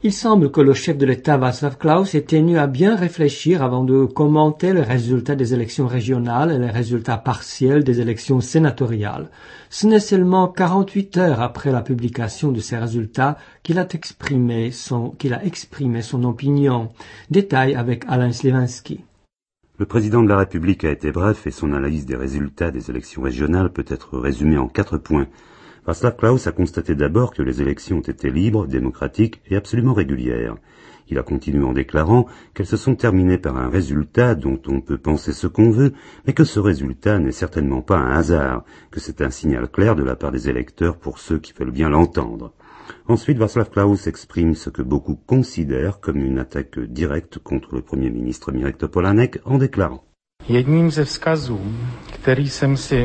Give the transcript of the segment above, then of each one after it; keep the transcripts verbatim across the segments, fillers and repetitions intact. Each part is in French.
Il semble que le chef de l'État Václav Klaus ait tenu à bien réfléchir avant de commenter les résultats des élections régionales et les résultats partiels des élections sénatoriales. Ce n'est seulement quarante-huit heures après la publication de ces résultats qu'il a exprimé son, qu'il a exprimé son opinion. Détail avec Alain Sliwinski. Le président de la République a été bref et son analyse des résultats des élections régionales peut être résumée en quatre points. Václav Klaus a constaté d'abord que les élections ont été libres, démocratiques et absolument régulières. Il a continué en déclarant qu'elles se sont terminées par un résultat dont on peut penser ce qu'on veut, mais que ce résultat n'est certainement pas un hasard, que c'est un signal clair de la part des électeurs pour ceux qui veulent bien l'entendre. Ensuite, Václav Klaus exprime ce que beaucoup considèrent comme une attaque directe contre le Premier ministre Mirek Topolánek en déclarant. Jedním ze vzkazů, který jsem si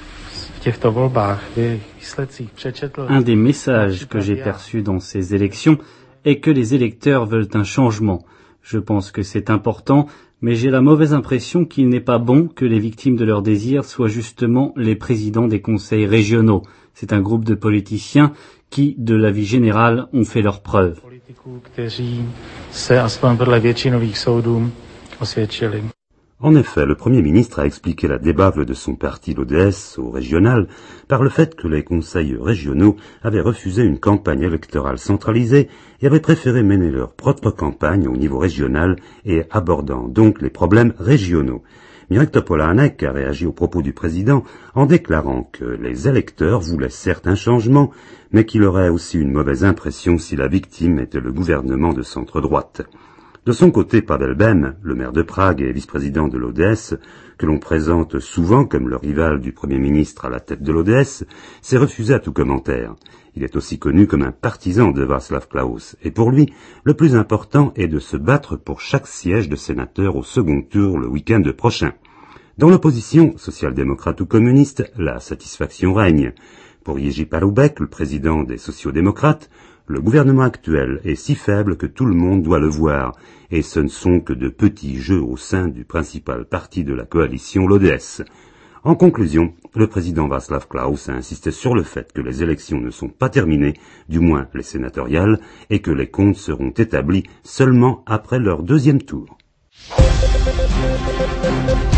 Un des messages que j'ai perçus dans ces élections est que les électeurs veulent un changement. Je pense que c'est important, mais j'ai la mauvaise impression qu'il n'est pas bon que les victimes de leurs désirs soient justement les présidents des conseils régionaux. C'est un groupe de politiciens qui, de la vie générale, ont fait leurs preuves. En effet, le Premier ministre a expliqué la débâcle de son parti, l'O D S, au régional, par le fait que les conseils régionaux avaient refusé une campagne électorale centralisée et avaient préféré mener leur propre campagne au niveau régional et abordant donc les problèmes régionaux. Mirek Topolánek a réagi aux propos du président en déclarant que les électeurs voulaient certes un changement, mais qu'il aurait aussi une mauvaise impression si la victime était le gouvernement de centre-droite. De son côté, Pavel Bem, le maire de Prague et vice-président de l'O D S, que l'on présente souvent comme le rival du Premier ministre à la tête de l'O D S, s'est refusé à tout commentaire. Il est aussi connu comme un partisan de Václav Klaus, et pour lui, le plus important est de se battre pour chaque siège de sénateur au second tour le week-end prochain. Dans l'opposition, social-démocrate ou communiste, la satisfaction règne. Pour Jerzy Paroubek, le président des sociaux-démocrates, le gouvernement actuel est si faible que tout le monde doit le voir, et ce ne sont que de petits jeux au sein du principal parti de la coalition, l'O D S. En conclusion, le président Václav Klaus a insisté sur le fait que les élections ne sont pas terminées, du moins les sénatoriales, et que les comptes seront établis seulement après leur deuxième tour.